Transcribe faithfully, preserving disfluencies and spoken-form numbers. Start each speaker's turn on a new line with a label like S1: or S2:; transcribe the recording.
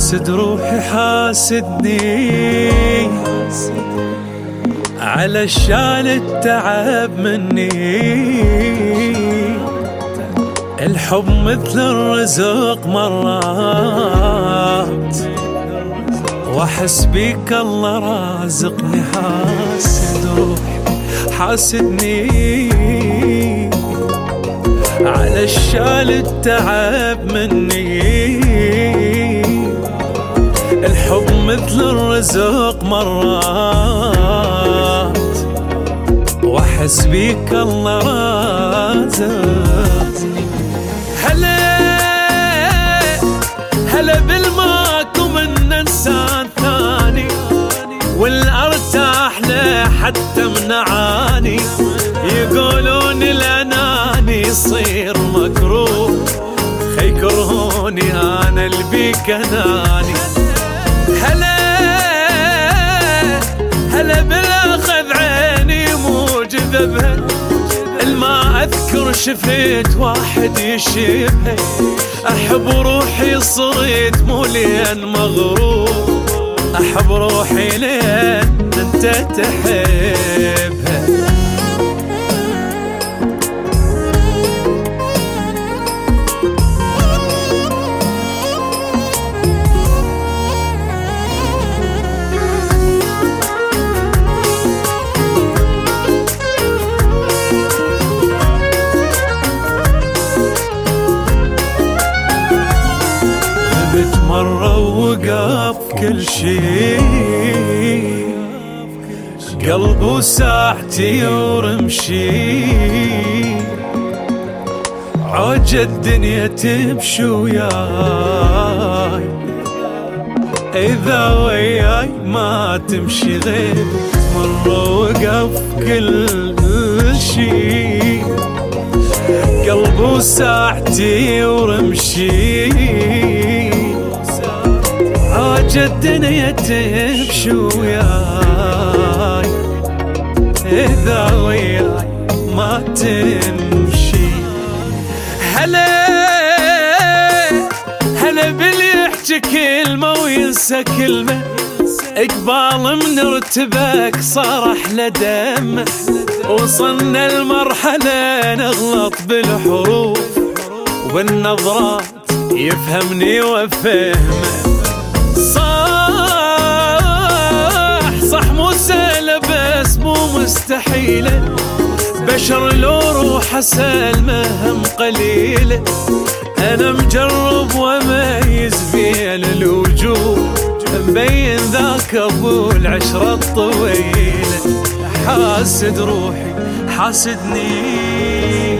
S1: حاسد روحي حاسدني على شال التعب مني. الحب مثل الرزق مرات واحس بيك الله رازقني. حاسد روحي حاسدني على الشال التعب مني. الحب مثل الرزق مرات واحس بيك الله رازقني. هلا هلا بالماكو من انسان ثاني والارتاح له حتى منعاني. يقولون الاناني يصير مكروه خيكرهوني انا اللي بيك اناني. هلا هلا بالاخذ عيني مو جذبها الما اذكر شفيت واحد يشبه. احب روحي صرت مو لين مغرور احب روحي لين انت تحبها. مرة وقف كل شي قلب وساعتي ورمشي. عوج الدنيا تمشي وياي إذا وياي ما تمشي غير. مرة وقف كل شي قلب وساعتي ورمشي. عوج الدنيا تمشي وياي إذا وياي ما تمشي. هلا هلا باللي يحكي كلمة وينسى كلمة. اقبال من ارتبك صار احلى دم. وصلنا المرحلة نغلط بالحروف وبالنظرات يفهمني وافهمه. صح صح مو سهلة بس مو مستحيلة. بشر لو روح سلمة هم قليلة. أنا مجرب وميز بين الوجوه مبين ذاك أبو العشرة الطويلة. حاسد روحي حاسدني